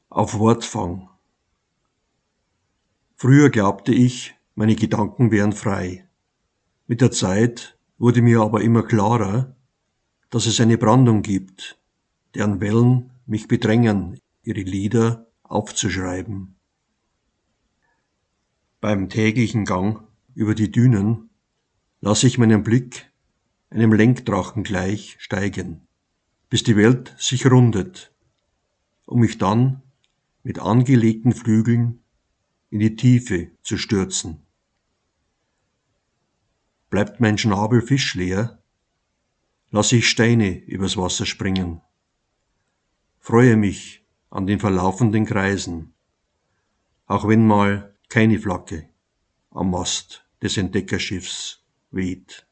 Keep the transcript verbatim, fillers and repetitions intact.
Auf Wortfang. Früher glaubte ich, meine Gedanken wären frei. Mit der Zeit wurde mir aber immer klarer, dass es eine Brandung gibt, deren Wellen mich bedrängen, ihre Lieder aufzuschreiben. Beim täglichen Gang über die Dünen lasse ich meinen Blick einem Lenkdrachen gleich steigen, bis die Welt sich rundet, um mich dann mit angelegten Flügeln in die Tiefe zu stürzen. Bleibt mein Schnabel fischleer, lasse ich Steine übers Wasser springen, freue mich an den verlaufenden Kreisen, auch wenn mal keine Flagge am Mast des Entdeckerschiffs weht.